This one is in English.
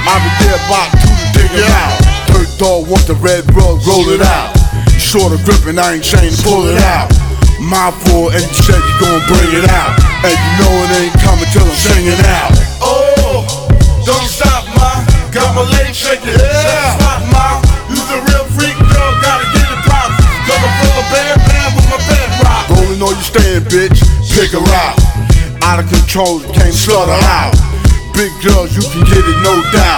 I be there about to dig it out. Dirt dog want the red rug, roll it out. Shorter gripping, I ain't chain to pull it out. Mindful, and you said you gon' bring it out. And you know it ain't coming till I'm singing out. Oh, don't stop, ma. Got my legs shaking. Yeah. Stop, ma. You the real freak, girl. Gotta get it poppin'. Cover full of band with my bedrock. Rolling on you stand, bitch. Pick a rock. Out of control, can't slaughter out. Big girls, you can get it, no doubt.